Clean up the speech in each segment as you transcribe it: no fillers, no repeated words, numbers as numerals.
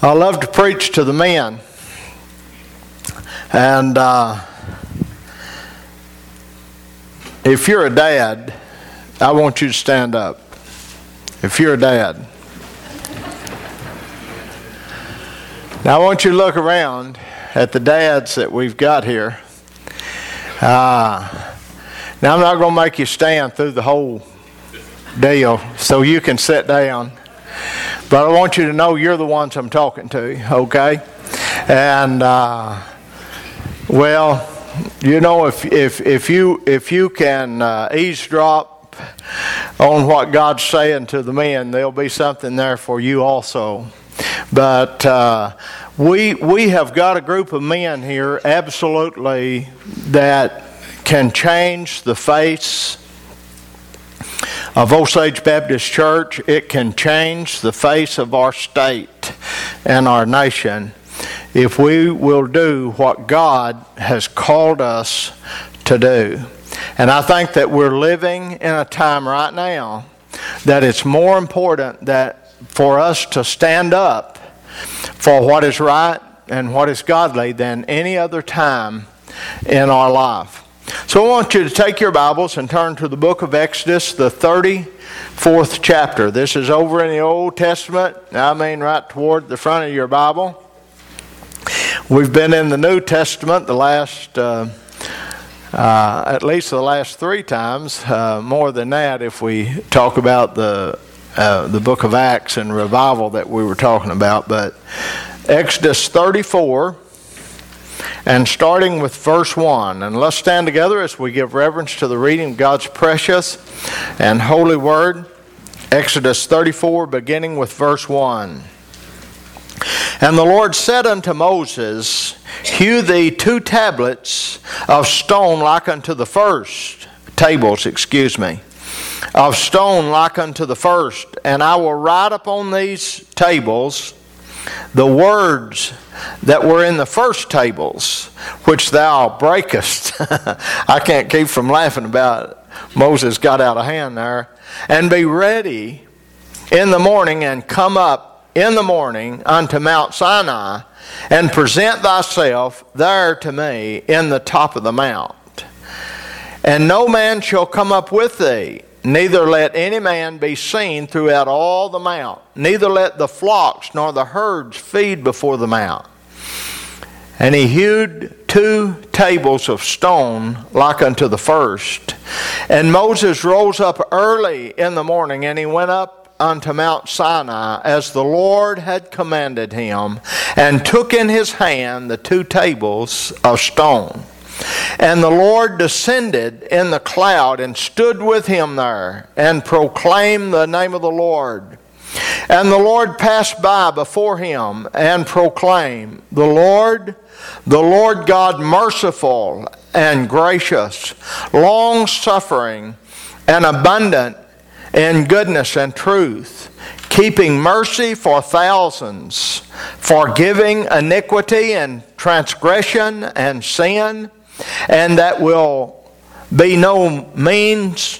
I love to preach to the men, and if you're a dad, I want you to stand up. If you're a dad. Now I want you to look around at the dads that we've got here. Now I'm not going to make you stand through the whole deal so you can sit down. But I want you to know you're the ones I'm talking to, okay? And, well, you know, if you can eavesdrop on what God's saying to the men, there'll be something there for you also. But we have got a group of men here, absolutely, that can change the face of Osage Baptist Church. It can change the face of our state and our nation if we will do what God has called us to do. And I think that we're living in a time right now that it's more important that for us to stand up for what is right and what is godly than any other time in our life. So I want you to take your Bibles and turn to the book of Exodus, the 34th chapter. This is over in the Old Testament, I mean right toward the front of your Bible. We've been in the New Testament the last, at least the last 3 times, more than that if we talk about the book of Acts and revival that we were talking about. But Exodus 34, and starting with verse 1. And let's stand together as we give reverence to the reading of God's precious and holy word. Exodus 34, beginning with verse 1. And the Lord said unto Moses, Hew thee 2 tablets of stone like unto the first, of stone like unto the first, and I will write upon these tables the words that were in the first tables, which thou breakest. I can't keep from laughing about it. Moses got out of hand there. And be ready in the morning, and come up in the morning unto Mount Sinai, and present thyself there to me in the top of the mount. And no man shall come up with thee, neither let any man be seen throughout all the mount, neither let the flocks nor the herds feed before the mount. And he hewed 2 tables of stone like unto the first. And Moses rose up early in the morning, and he went up unto Mount Sinai, as the Lord had commanded him, and took in his hand the 2 tables of stone. And the Lord descended in the cloud, and stood with him there, and proclaimed the name of the Lord. And the Lord passed by before him, and proclaimed, The Lord God, merciful and gracious, long-suffering and abundant in goodness and truth, keeping mercy for thousands, forgiving iniquity and transgression and sin, and that will be no means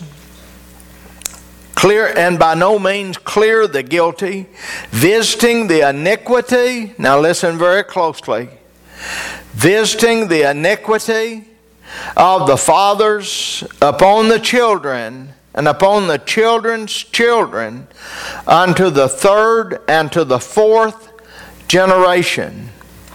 clear, and by no means clear the guilty, visiting the iniquity, now listen very closely, visiting the iniquity of the fathers upon the children, and upon the children's children, unto the 3rd and to the 4th generation.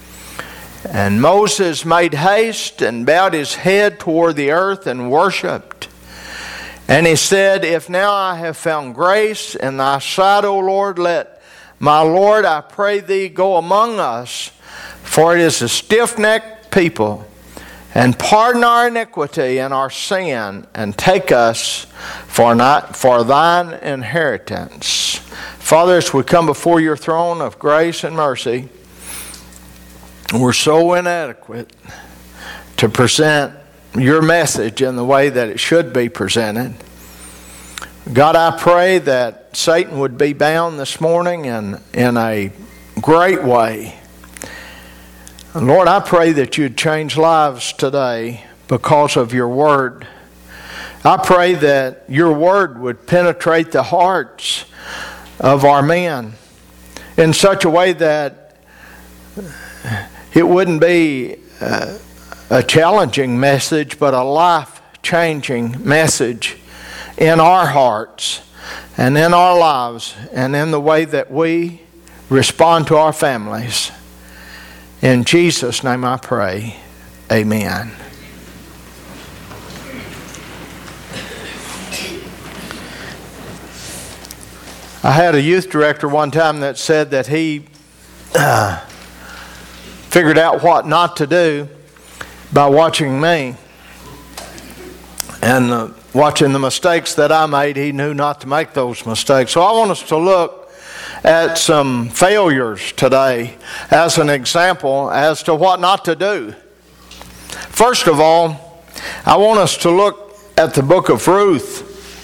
And Moses made haste, and bowed his head toward the earth, and worshipped. And he said, If now I have found grace in thy sight, O Lord, let my Lord, I pray thee, go among us, for it is a stiff-necked people, and pardon our iniquity and our sin, and take us for thine inheritance. Father, as we come before your throne of grace and mercy, we're so inadequate to present your message in the way that it should be presented. God, I pray that Satan would be bound this morning in a great way. And Lord, I pray that you'd change lives today because of your word. I pray that your word would penetrate the hearts of our men in such a way that it wouldn't be a challenging message, but a life-changing message in our hearts and in our lives and in the way that we respond to our families. In Jesus' name I pray, amen. I had a youth director one time that said that he figured out what not to do by watching me. And watching the mistakes that I made, he knew not to make those mistakes. So I want us to look at some failures today as an example as to what not to do. First of all, I want us to look at the book of Ruth.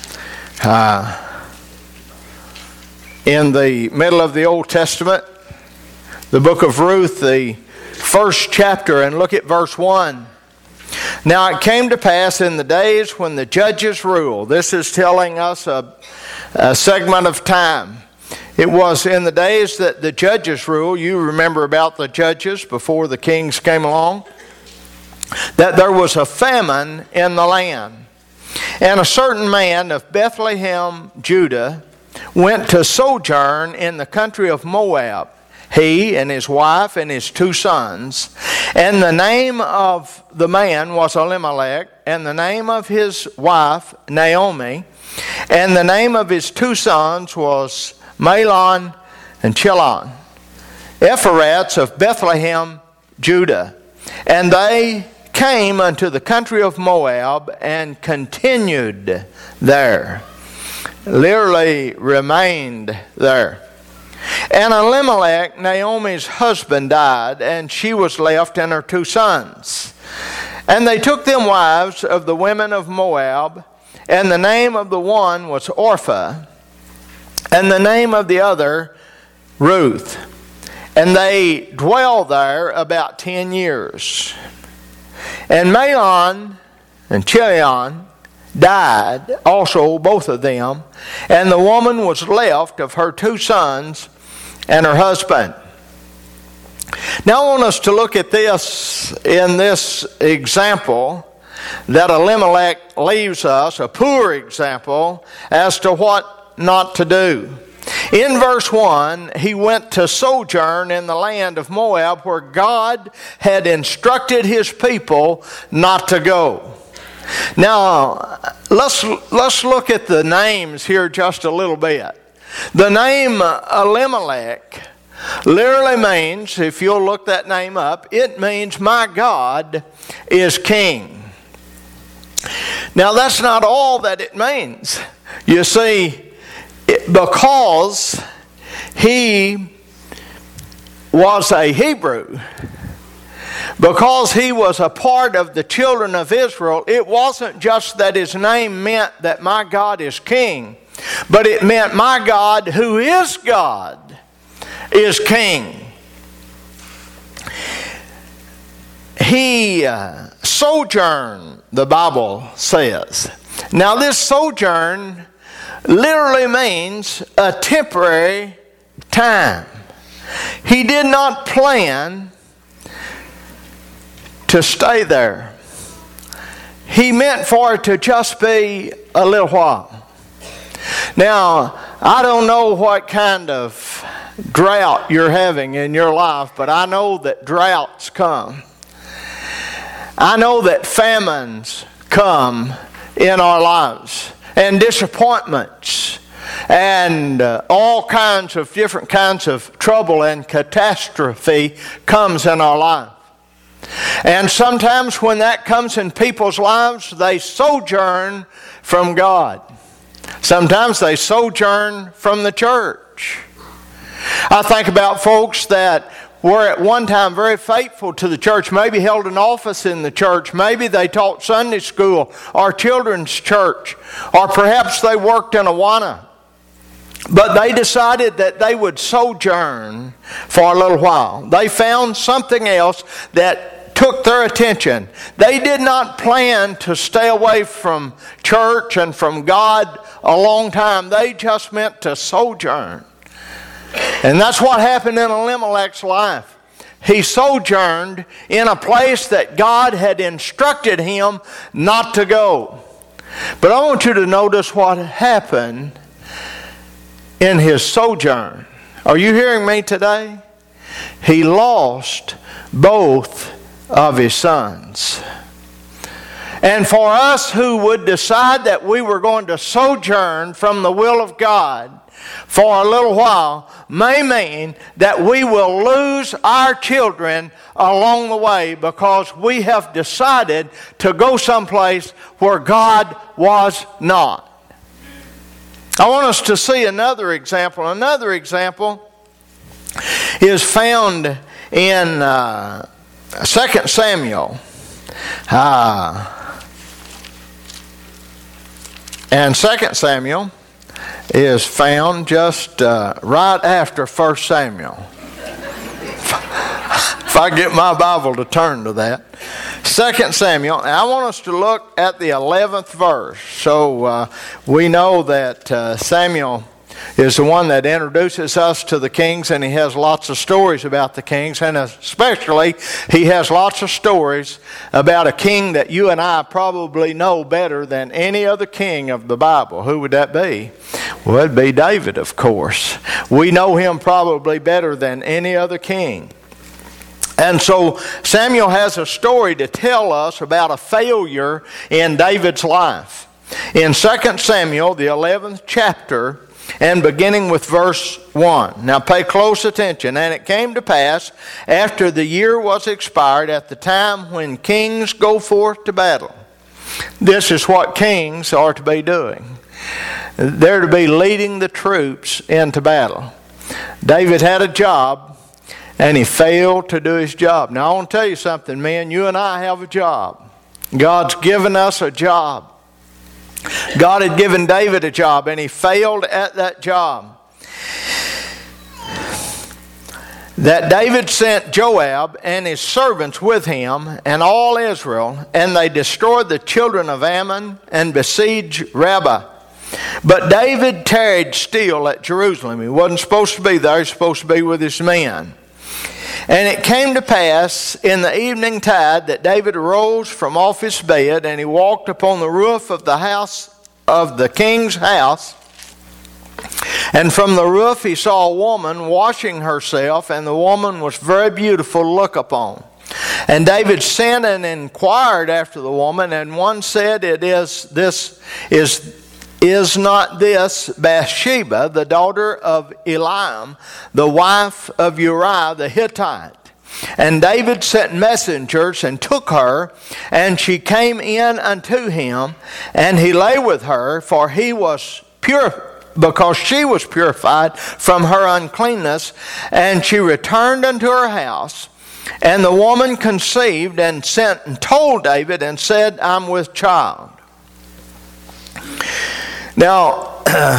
In the middle of the Old Testament, the book of Ruth, the first chapter, and look at verse 1. Now it came to pass in the days when the judges ruled. This is telling us a segment of time. It was in the days that the judges ruled. You remember about the judges before the kings came along. That there was a famine in the land. And a certain man of Bethlehem, Judah, went to sojourn in the country of Moab, he and his wife and his 2 sons. And the name of the man was Elimelech, and the name of his wife Naomi, and the name of his 2 sons was Mahlon and Chilion, Ephraths of Bethlehem, Judah. And they came unto the country of Moab and continued there. Literally remained there. And Elimelech, Naomi's husband, died, and she was left and her 2 sons. And they took them wives of the women of Moab, and the name of the one was Orpah, and the name of the other Ruth. And they dwelled there about 10 years. And Mahlon and Chilion died also, both of them, and the woman was left of her 2 sons and her husband. Now I want us to look at this in this example that Elimelech leaves us, a poor example as to what not to do. In verse 1, he went to sojourn in the land of Moab where God had instructed his people not to go. Now, let's look at the names here just a little bit. The name Elimelech literally means, if you'll look that name up, it means my God is king. Now, that's not all that it means. You see, because he was a Hebrew, because he was a part of the children of Israel, it wasn't just that his name meant that my God is king, but it meant my God, who is God, is king. He sojourned, the Bible says. Now this sojourn literally means a temporary time. He did not plan to stay there. He meant for it to just be a little while. Now, I don't know what kind of drought you're having in your life, but I know that droughts come. I know that famines come in our lives, and disappointments, and all kinds of different kinds of trouble and catastrophe comes in our life. And sometimes when that comes in people's lives, they sojourn from God. Sometimes they sojourn from the church. I think about folks that were at one time very faithful to the church, maybe held an office in the church, maybe they taught Sunday school or children's church, or perhaps they worked in Awana. But they decided that they would sojourn for a little while. They found something else that took their attention. They did not plan to stay away from church and from God a long time. They just meant to sojourn. And that's what happened in Elimelech's life. he sojourned in a place that God had instructed him not to go. But I want you to notice what happened in his sojourn. Are you hearing me today? He lost both of his sons. And for us who would decide that we were going to sojourn from the will of God for a little while may mean that we will lose our children along the way because we have decided to go someplace where God was not. I want us to see another example. Another example is found in 2 Samuel. And 2 Samuel is found just right after 1 Samuel. If I get my Bible to turn to that. 2 Samuel, and I want us to look at the 11th verse. So we know that Samuel is the one that introduces us to the kings, and he has lots of stories about the kings, and especially he has lots of stories about a king that you and I probably know better than any other king of the Bible. Who would that be? Well, it'd be David, of course. We know him probably better than any other king. And so Samuel has a story to tell us about a failure in David's life. In 2 Samuel, the 11th chapter, and beginning with verse 1. Now pay close attention. And it came to pass, after the year was expired, at the time when kings go forth to battle. This is what kings are to be doing. They're to be leading the troops into battle. David had a job, and he failed to do his job. Now I want to tell you something, men. You and I have a job. God's given us a job. God had given David a job, and he failed at that job. That David sent Joab and his servants with him and all Israel, and they destroyed the children of Ammon and besieged Rabbah. But David tarried still at Jerusalem. He wasn't supposed to be there. He was supposed to be with his men. And it came to pass in the evening tide that David arose from off his bed, and he walked upon the roof of the house of the king's house. And from the roof he saw a woman washing herself, and the woman was very beautiful to look upon. And David sent and inquired after the woman, and one said, Is not this Bathsheba, the daughter of Eliam, the wife of Uriah the Hittite? And David sent messengers and took her, and she came in unto him, and he lay with her, for he was pure, because she was purified from her uncleanness. And she returned unto her house, and the woman conceived, and sent and told David, and said, I'm with child. Now,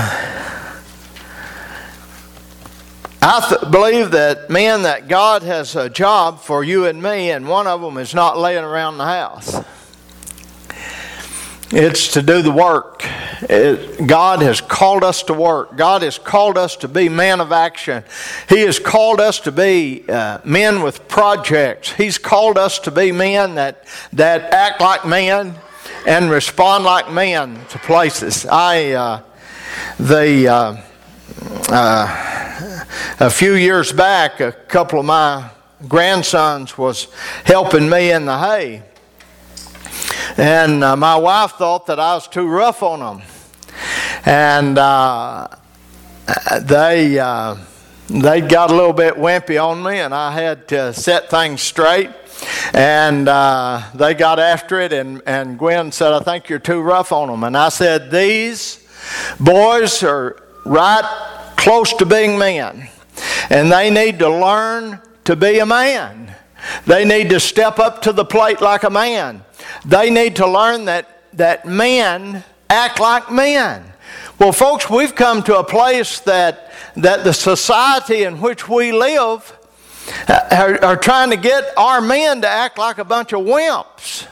I believe that, men, that God has a job for you and me, and one of them is not laying around the house. It's to do the work. God has called us to work. God has called us to be men of action. He has called us to be men with projects. He's called us to be men that act like men and respond like men to places. A few years back, a couple of my grandsons was helping me in the hay. And my wife thought that I was too rough on them. And they got a little bit wimpy on me, and I had to set things straight. And they got after it, and Gwen said, I think you're too rough on them. And I said, these boys are right close to being men, and they need to learn to be a man. They need to step up to the plate like a man. They need to learn that men act like men. Well, folks, we've come to a place that the society in which we live are trying to get our men to act like a bunch of wimps.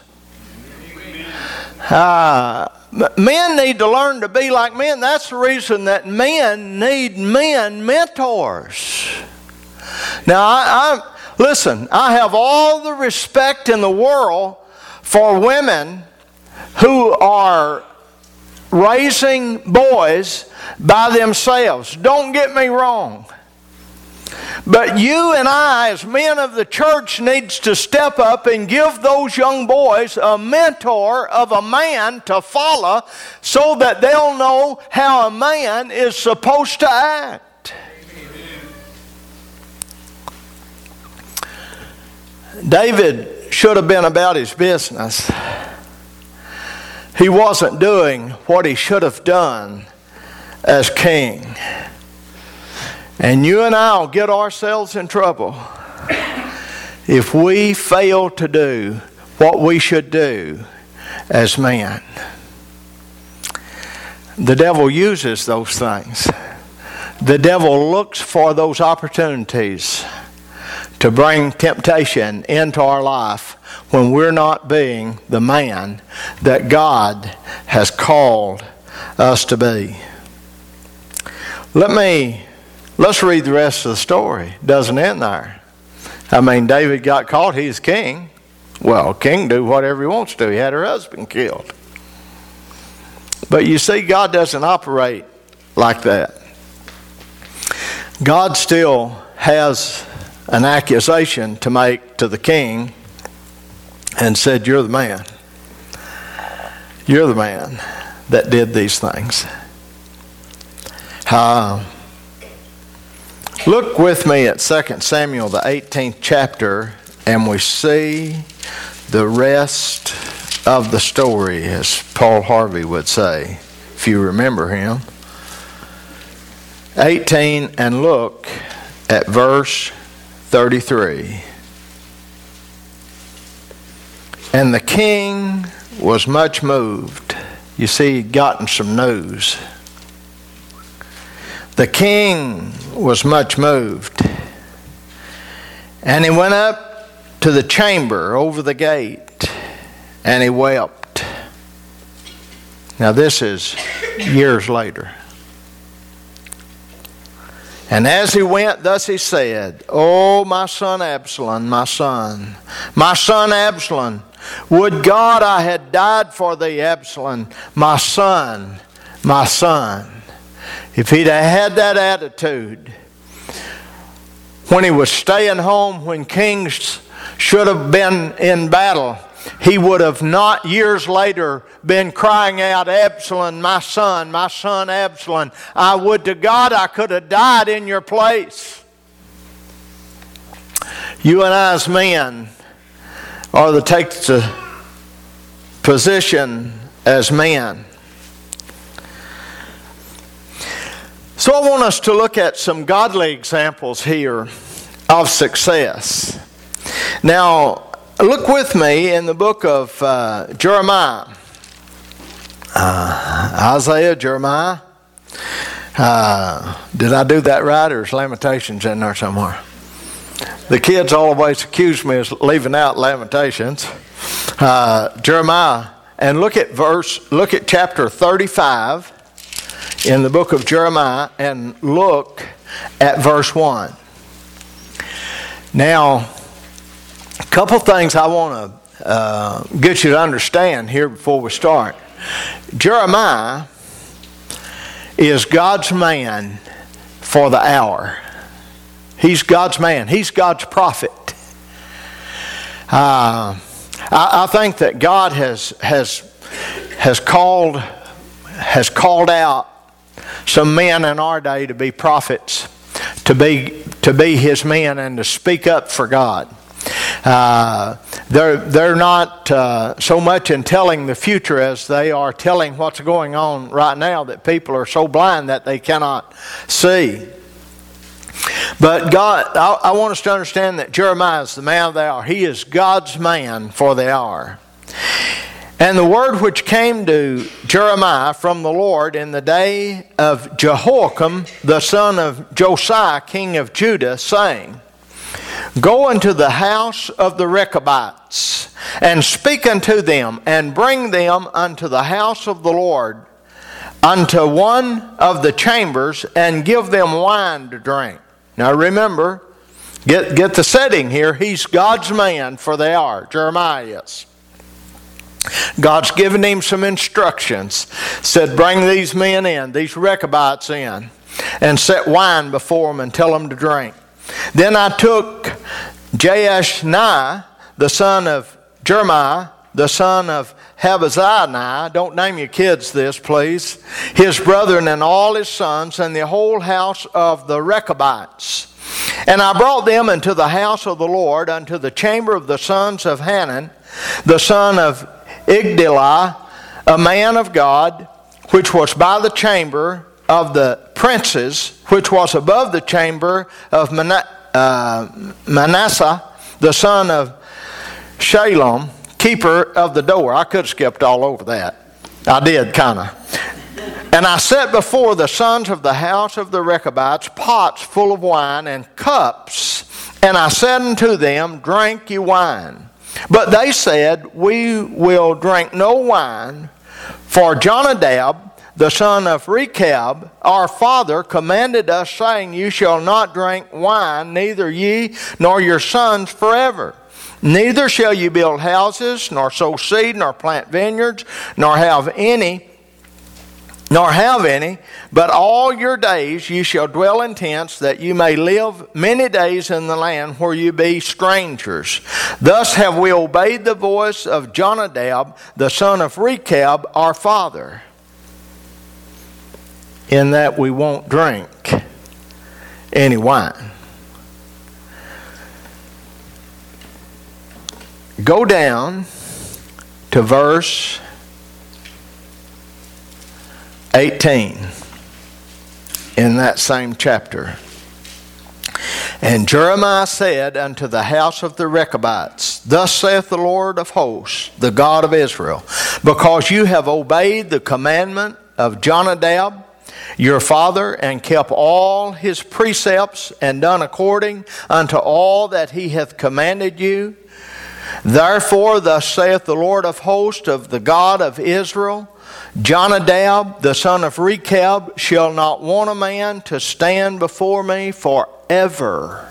Men need to learn to be like men. That's the reason that men need men mentors. Now, Listen, I have all the respect in the world for women who are raising boys by themselves. Don't get me wrong. But you and I, as men of the church, needs to step up and give those young boys a mentor of a man to follow so that they'll know how a man is supposed to act. David should have been about his business. He wasn't doing what he should have done as king. And you and I will get ourselves in trouble if we fail to do what we should do as men. The devil uses those things. The devil looks for those opportunities to bring temptation into our life when we're not being the man that God has called us to be. Let's read the rest of the story. It doesn't end there. I mean, David got caught. He's king. Well, king do whatever he wants to. He had her husband killed. But you see, God doesn't operate like that. God still has an accusation to make to the king and said, you're the man. You're the man that did these things. Look with me at 2 Samuel, the 18th chapter, and we see the rest of the story, as Paul Harvey would say, if you remember him. 18, and look at verse 33. And the king was much moved. You see, he'd gotten some news. The king was much moved. And he went up to the chamber over the gate, and he wept. Now this is years later. And as he went, thus he said, O my son Absalom, my son Absalom, would God I had died for thee, Absalom, my son, my son. If he'd have had that attitude when he was staying home when kings should have been in battle, he would have not years later been crying out, Absalom, my son, Absalom. I would to God I could have died in your place. You and I as men are to take the position as men. So I want us to look at some godly examples here of success. Now, look with me in the book of Jeremiah. Isaiah, Jeremiah. Did I do that right, or is Lamentations in there somewhere? The kids always accuse me of leaving out Lamentations. Jeremiah, and look at chapter 35 in the book of Jeremiah, and look at verse 1. Now, a couple things I want to get you to understand here before we start. Jeremiah is God's man for the hour. He's God's man. He's God's prophet. I think that God has called out some men in our day to be prophets, to be His men, and to speak up for God. They're not so much in telling the future as they are telling what's going on right now, that people are so blind that they cannot see. But God, I want us to understand that Jeremiah is the man of the hour. He is God's man for the hour. And the word which came to Jeremiah from the Lord in the day of Jehoiakim, the son of Josiah, king of Judah, saying, Go unto the house of the Rechabites, and speak unto them, and bring them unto the house of the Lord, unto one of the chambers, and give them wine to drink. Now remember, Get the setting here. He's God's man for the hour. Jeremiah is. God's given him some instructions. Said, bring these men in, these Rechabites in, and set wine before them and tell them to drink. Then I took Jaashni, the son of Jeremiah, the son of Habazzini, don't name your kids this, please, his brethren and all his sons, and the whole house of the Rechabites. And I brought them into the house of the Lord, unto the chamber of the sons of Hanan, the son of Igdalah, a man of God, which was by the chamber of the princes, which was above the chamber of Manasseh, the son of Shalom, keeper of the door. I could have skipped all over that. I did, kind of. And I set before the sons of the house of the Rechabites pots full of wine and cups, and I said unto them, drink ye wine. But they said, we will drink no wine, for Jonadab, the son of Rechab, our father, commanded us, saying, you shall not drink wine, neither ye nor your sons forever. Neither shall you build houses, nor sow seed, nor plant vineyards, nor have any, but all your days you shall dwell in tents, that you may live many days in the land where you be strangers. Thus have we obeyed the voice of Jonadab, the son of Rechab, our father, in that we won't drink any wine. Go down to verse 18 in that same chapter. And Jeremiah said unto the house of the Rechabites, thus saith the Lord of hosts, the God of Israel, because you have obeyed the commandment of Jonadab, your father, and kept all his precepts, and done according unto all that he hath commanded you. Therefore, thus saith the Lord of hosts, of the God of Israel, Jonadab, the son of Rechab, shall not want a man to stand before me forever.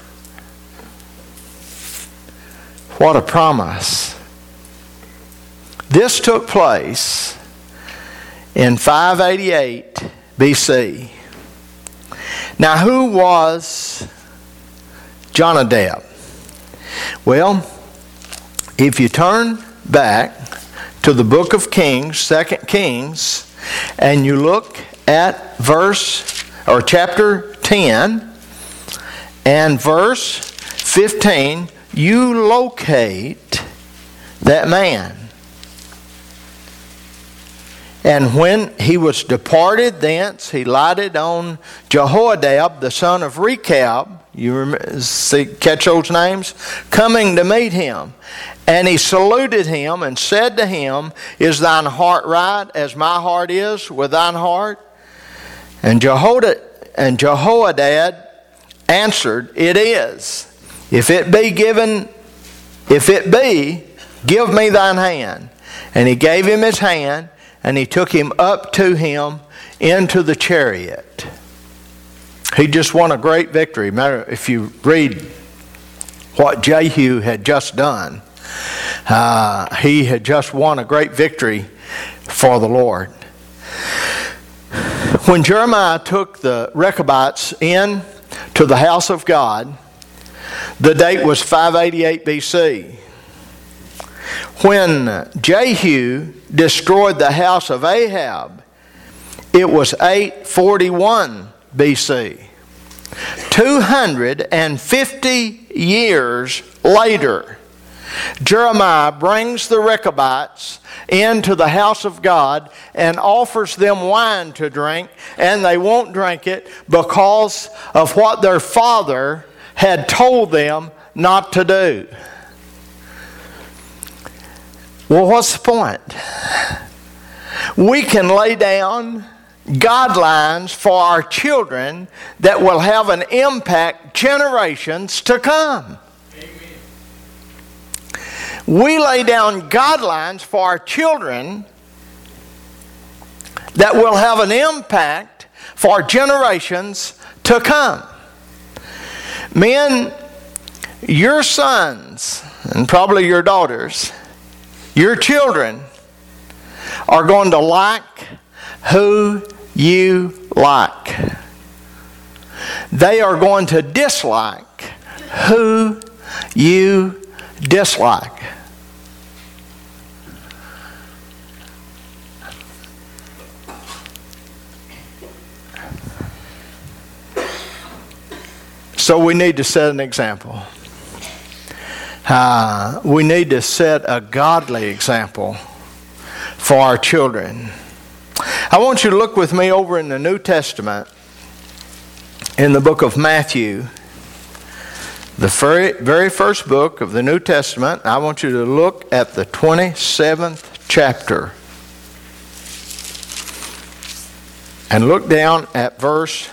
What a promise. This took place in 588 BC. Now, who was Jonadab? Well, if you turn back to the book of Kings, 2 Kings, and you look at chapter 10 and verse 15, you locate that man. And when he was departed thence, he lighted on Jehoiada, the son of Rechab, catch those names, coming to meet him. And he saluted him and said to him, is thine heart right as my heart is with thine heart? And Jehoiada answered, it is. If it be, give me thine hand. And he gave him his hand, and he took him up to him into the chariot. He just won a great victory. Matter if you read what Jehu had just done, he had just won a great victory for the Lord. When Jeremiah took the Rechabites in to the house of God, the date was 588 BC. When Jehu destroyed the house of Ahab, it was 841 BC. 250 years later, Jeremiah brings the Rechabites into the house of God and offers them wine to drink, and they won't drink it because of what their father had told them not to do. Well, what's the point? We can lay down guidelines for our children that will have an impact generations to come. Amen. We lay down guidelines for our children that will have an impact for generations to come. Men, your sons, and probably your daughters, your children, are going to like who you like. They are going to dislike who you dislike. So we need to set an example. We need to set a godly example for our children. I want you to look with me over in the New Testament, in the book of Matthew, the very first book of the New Testament. I want you to look at the 27th chapter. And look down at verse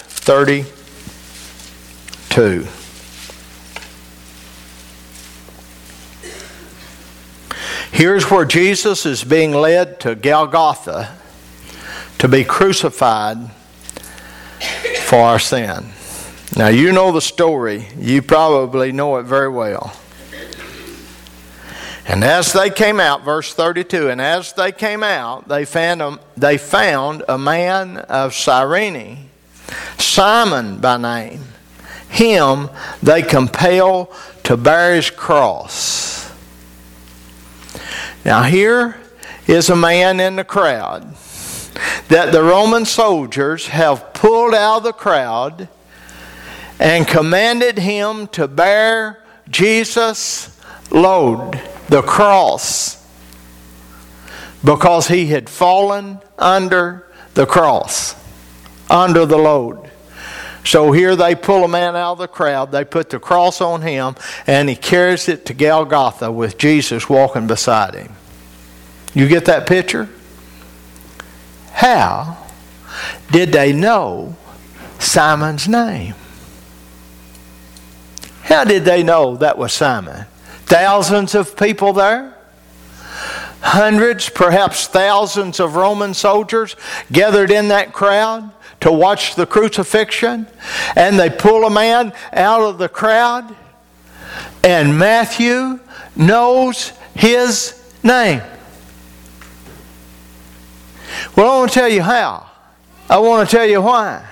32. Here's where Jesus is being led to Golgotha to be crucified for our sin. Now you know the story. You probably know it very well. And as they came out, verse 32, and as they came out, they found a man of Cyrene, Simon by name. Him they compel to bear his cross. Now here is a man in the crowd that the Roman soldiers have pulled out of the crowd and commanded him to bear Jesus' load, the cross, because he had fallen under the cross, under the load. So here they pull a man out of the crowd, they put the cross on him, and he carries it to Golgotha with Jesus walking beside him. You get that picture? How did they know Simon's name? How did they know that was Simon? Thousands of people there? Hundreds, perhaps thousands of Roman soldiers gathered in that crowd to watch the crucifixion, and they pull a man out of the crowd, and Matthew knows his name. Well, I want to tell you how. I want to tell you why.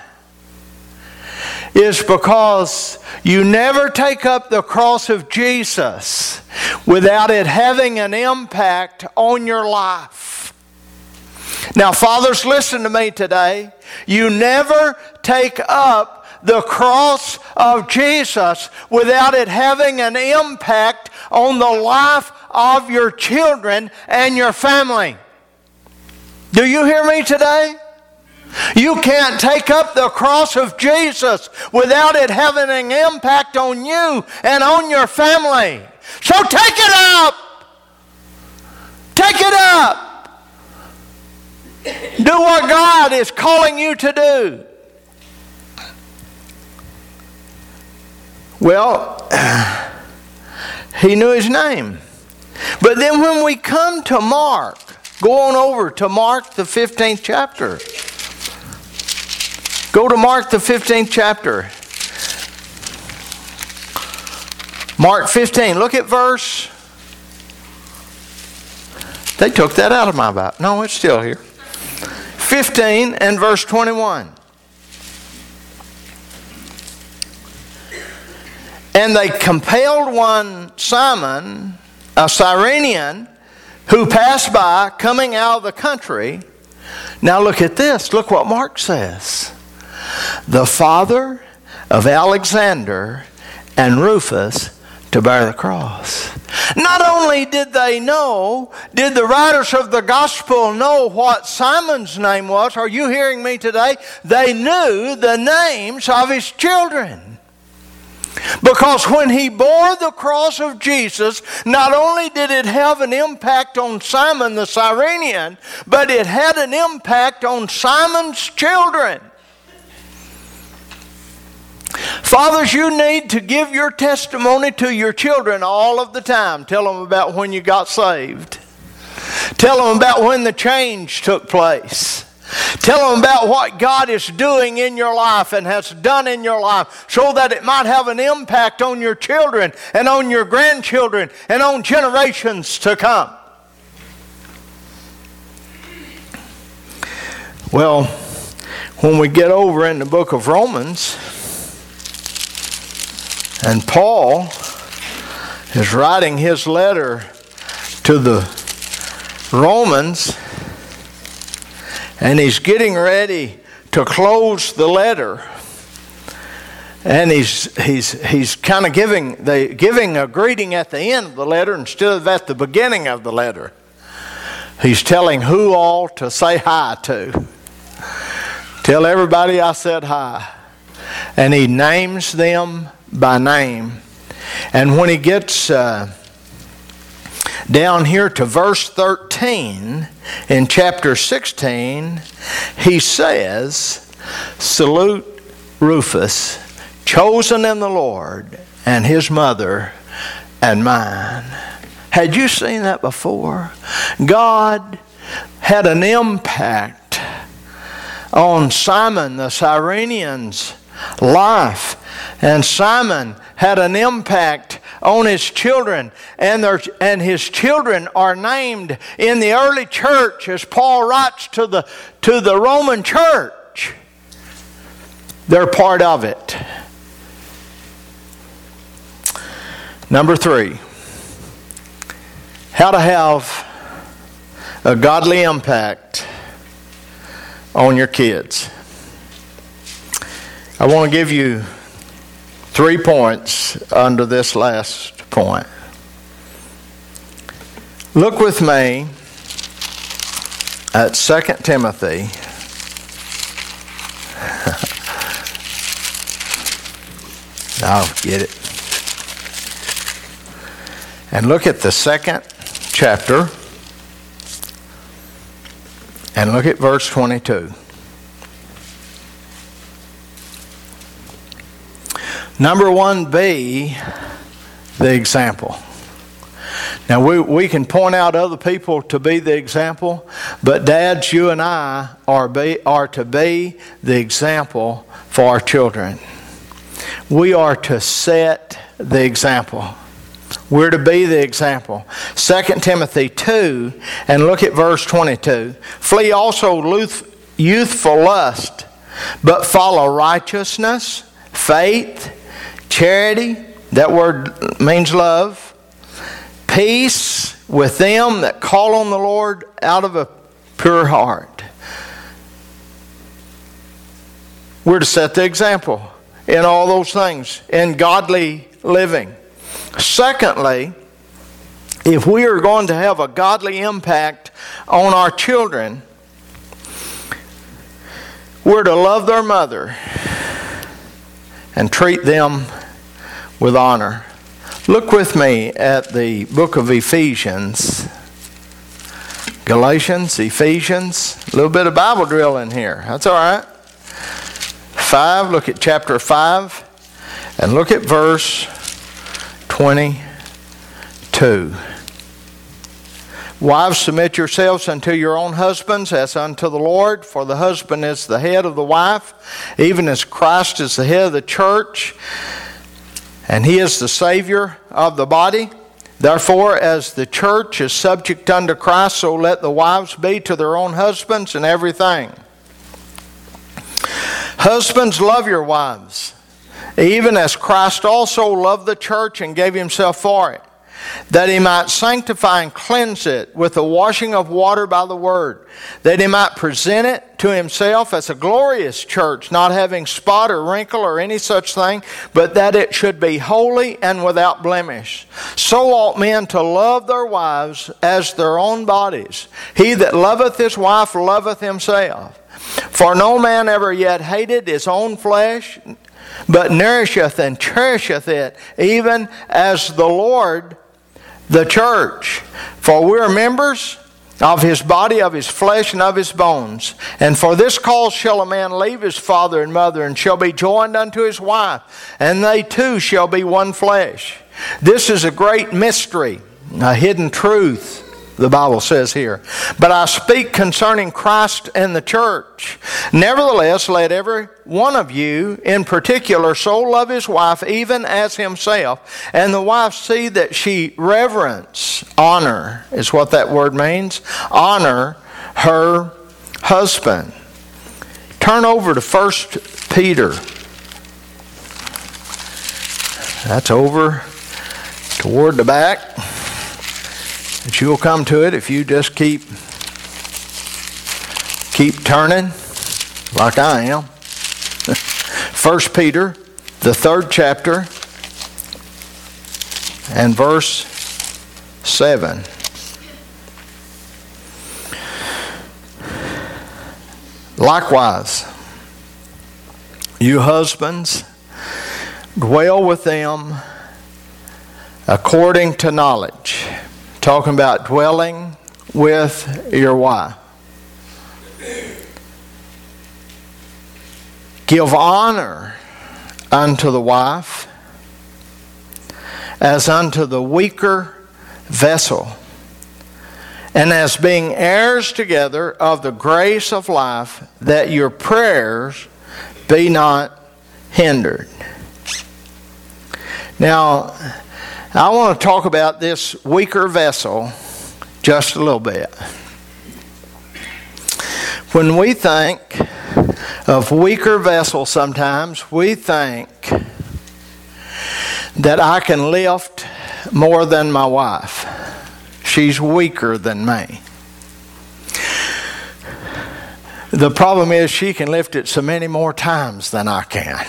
It's because you never take up the cross of Jesus without it having an impact on your life. Now, fathers, listen to me today. You never take up the cross of Jesus without it having an impact on the life of your children and your family. Do you hear me today? You can't take up the cross of Jesus without it having an impact on you and on your family. So take it up. Take it up. Do what God is calling you to do. Well, he knew his name. But then when we come to Mark, go on over to Mark the 15th chapter. Go to Mark the 15th chapter. Mark 15. Look at verse. They took that out of my Bible. No, it's still here. 15 and verse 21. And they compelled one Simon, a Cyrenian, who passed by, coming out of the country. Now look at this. Look what Mark says. The father of Alexander and Rufus to bear the cross. Not only did they know, did the writers of the gospel know what Simon's name was? Are you hearing me today? They knew the names of his children. Because when he bore the cross of Jesus, not only did it have an impact on Simon the Cyrenian, but it had an impact on Simon's children. Fathers, you need to give your testimony to your children all of the time. Tell them about when you got saved. Tell them about when the change took place. Tell them about what God is doing in your life and has done in your life so that it might have an impact on your children and on your grandchildren and on generations to come. Well, when we get over in the book of Romans, and Paul is writing his letter to the Romans, and he's getting ready to close the letter. And he's kind of giving a greeting at the end of the letter instead of at the beginning of the letter. He's telling who all to say hi to. Tell everybody I said hi. And he names them by name. And when he gets down here to verse 13 in chapter 16, he says, "Salute Rufus, chosen in the Lord, and his mother and mine." Had you seen that before? God had an impact on Simon the Cyrenian's life, and Simon had an impact on his children, and his children are named in the early church as Paul writes to the Roman church. They're part of it. Number 3, how to have a godly impact on your kids. I want to give you 3 points under this last point. Look with me at 2 Timothy. I'll get it. And look at the 2nd chapter. And look at verse 22. Number 1, be the example. Now we can point out other people to be the example, but dads, you and I are to be the example for our children. We are to set the example. We're to be the example. 2 Timothy 2, and look at verse 22. Flee also youthful lust, but follow righteousness, faith, charity, that word means love, peace with them that call on the Lord out of a pure heart. We're to set the example in all those things, in godly living. Secondly, if we are going to have a godly impact on our children, we're to love their mother and treat them with honor. Look with me at the book of Ephesians. Galatians, Ephesians, a little bit of Bible drill in here. That's all right. 5, look at chapter 5, and look at verse 22. Wives, submit yourselves unto your own husbands as unto the Lord, for the husband is the head of the wife, even as Christ is the head of the church, and he is the Savior of the body. Therefore, as the church is subject unto Christ, so let the wives be to their own husbands in everything. Husbands, love your wives, even as Christ also loved the church and gave himself for it, that he might sanctify and cleanse it with the washing of water by the word, that he might present it to himself as a glorious church, not having spot or wrinkle or any such thing, but that it should be holy and without blemish. So ought men to love their wives as their own bodies. He that loveth his wife loveth himself. For no man ever yet hated his own flesh, but nourisheth and cherisheth it, even as the Lord the church. For we are members of his body, of his flesh, and of his bones. And for this cause shall a man leave his father and mother, and shall be joined unto his wife, and they two shall be one flesh. This is a great mystery, a hidden truth. the Bible says here. But I speak concerning Christ and the church. Nevertheless, let every one of you in particular so love his wife even as himself, and the wife see that she reverence, honor is what that word means, honor her husband. Turn over to 1 Peter. That's over toward the back. But you'll come to it if you just keep turning like I am. 1 Peter, the 3rd chapter, and verse 7. Likewise, you husbands, dwell with them according to knowledge. Talking about dwelling with your wife. Give honor unto the wife as unto the weaker vessel, and as being heirs together of the grace of life, that your prayers be not hindered. Now, I want to talk about this weaker vessel just a little bit. When we think of weaker vessels sometimes, we think that I can lift more than my wife. She's weaker than me. The problem is she can lift it so many more times than I can.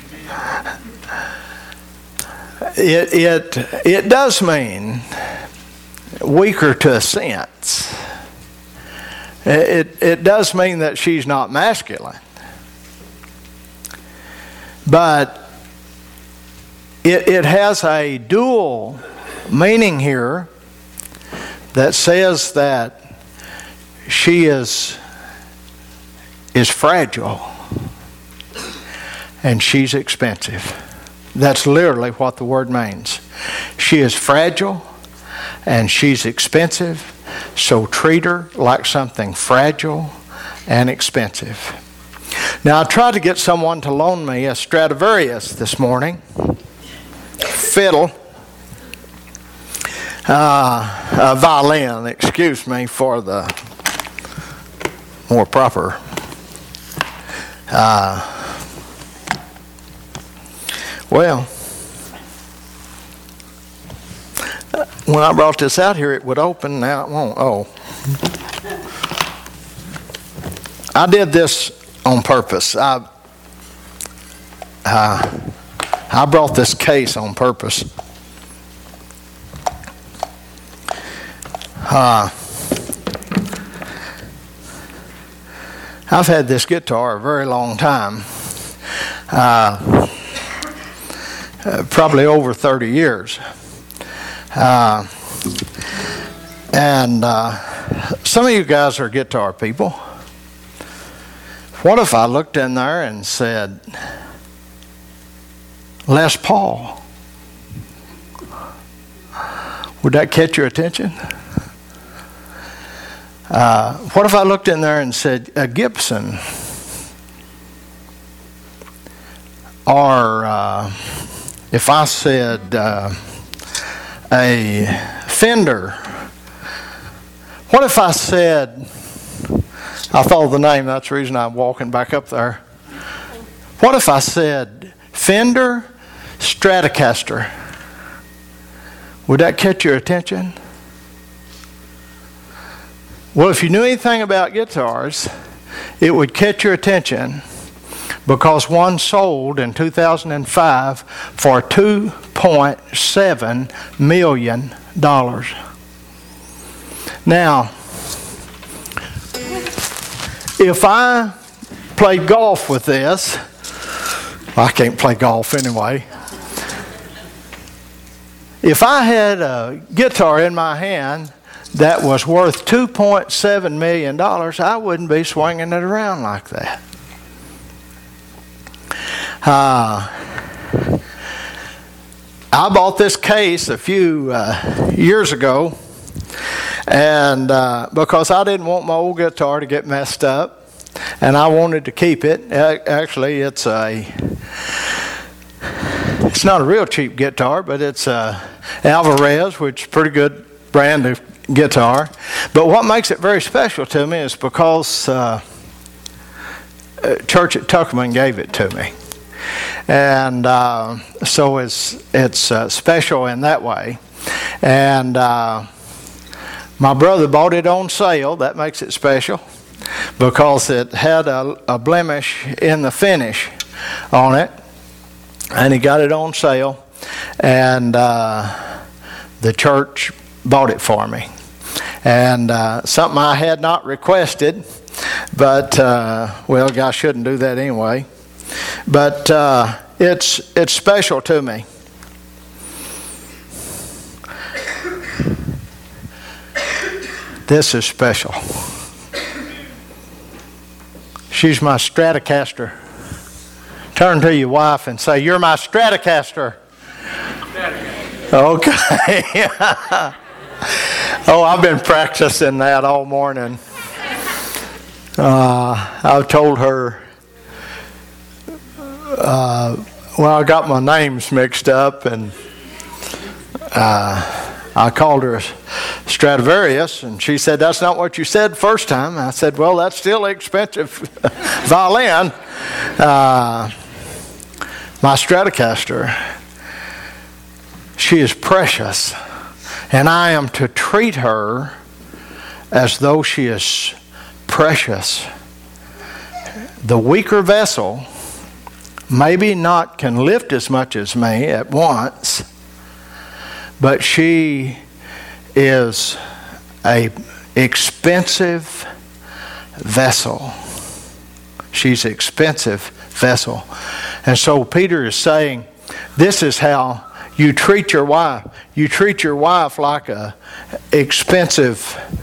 It does mean weaker to a sense. It does mean that she's not masculine. But it has a dual meaning here that says that she is fragile and she's expensive. That's literally what the word means. She is fragile and she's expensive, so treat her like something fragile and expensive. Now, I tried to get someone to loan me a Stradivarius this morning, fiddle, a violin, excuse me for the more proper. Well, when I brought this out here, it would open. Now it won't. Oh. I did this on purpose. I brought this case on purpose. I've had this guitar a very long time. Probably over 30 years. And some of you guys are guitar people. What if I looked in there and said, Les Paul? Would that catch your attention? What if I looked in there and said, a Gibson? Or if I said a Fender? What if I said, I thought of the name, that's the reason I'm walking back up there. What if I said Fender Stratocaster? Would that catch your attention? Well, if you knew anything about guitars, it would catch your attention because one sold in 2005 for $2.7 million. Now, if I played golf with this, I can't play golf anyway. If I had a guitar in my hand that was worth $2.7 million, I wouldn't be swinging it around like that. I bought this case a few years ago, And because I didn't want my old guitar to get messed up, and I wanted to keep it. Actually, it's not a real cheap guitar, but it's a Alvarez, which is a pretty good brand of guitar. But what makes it very special to me is because Church at Tuckerman gave it to me. And so it's special in that way. And my brother bought it on sale. That makes it special because it had a blemish in the finish on it. And he got it on sale. And the church bought it for me. And something I had not requested. But, well, I shouldn't do that anyway. But it's special to me. This is special. She's my Stratocaster. Turn to your wife and say, "You're my Stratocaster." Okay. Oh, I've been practicing that all morning. I've told her, well, I got my names mixed up, and I called her Stradivarius, and she said, "That's not what you said first time." I said, "Well, that's still an expensive violin." My Stratocaster, she is precious, and I am to treat her as though she is precious. The weaker vessel maybe not can lift as much as me at once, but she is a expensive vessel. She's an expensive vessel. And so Peter is saying, this is how you treat your wife. You treat your wife like a expensive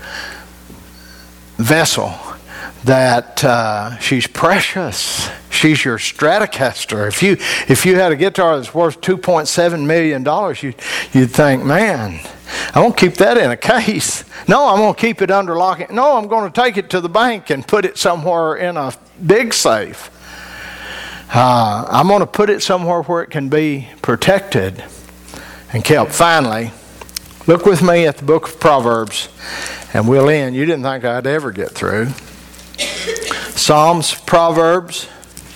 vessel, that she's precious. She's your Stratocaster. If you had a guitar that's worth $2.7 million, you'd think, man, I won't keep that in a case. No, I'm going to keep it under lock. No, I'm going to take it to the bank and put it somewhere in a big safe. I'm going to put it somewhere where it can be protected and kept. Finally, look with me at the book of Proverbs, and we'll end. You didn't think I'd ever get through. Psalms, Proverbs,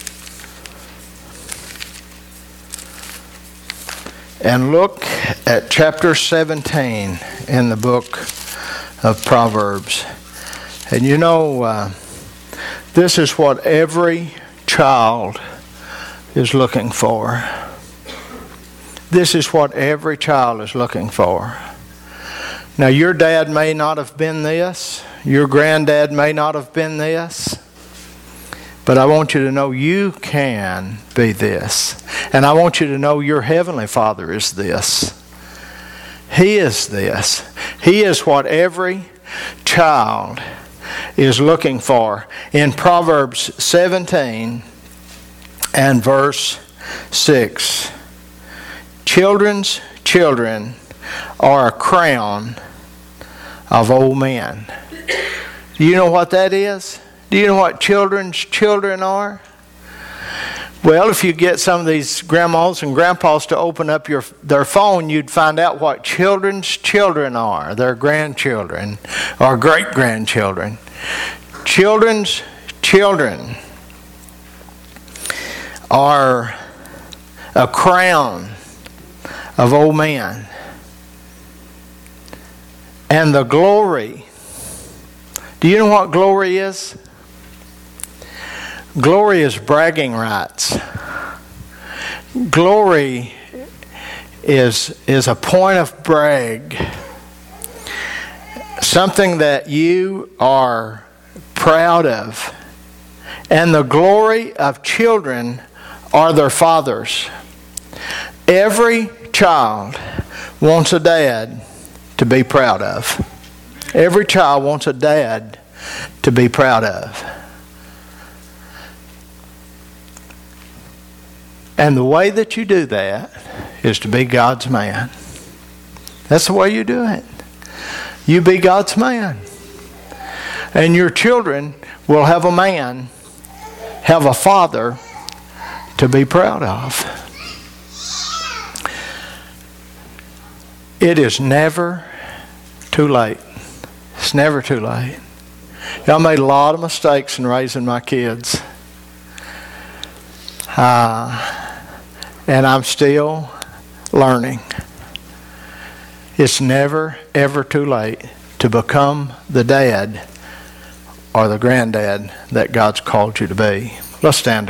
and look at chapter 17 in the book of Proverbs. And you know, this is what every child is looking for. This is what every child is looking for. Now, your dad may not have been this. Your granddad may not have been this. But I want you to know you can be this. And I want you to know your Heavenly Father is this. He is this. He is what every child is looking for. In Proverbs 17 and verse 6, children's children are a crown of old men. Do you know what that is? Do you know what children's children are? Well, if you get some of these grandmas and grandpas to open up their phone, you'd find out what children's children are. Their grandchildren or great-grandchildren. Children's children are a crown of old men. And the glory. Do you know what glory is? Glory is bragging rights. Glory is a point of brag. Something that you are proud of. And the glory of children are their fathers. Every child wants a dad to be proud of. Every child wants a dad to be proud of. And the way that you do that is to be God's man. That's the way you do it. You be God's man. And your children will have a man, have a father to be proud of. It is never too late. It's never too late. I made a lot of mistakes in raising my kids. And I'm still learning. It's never, ever too late to become the dad or the granddad that God's called you to be. Let's stand together.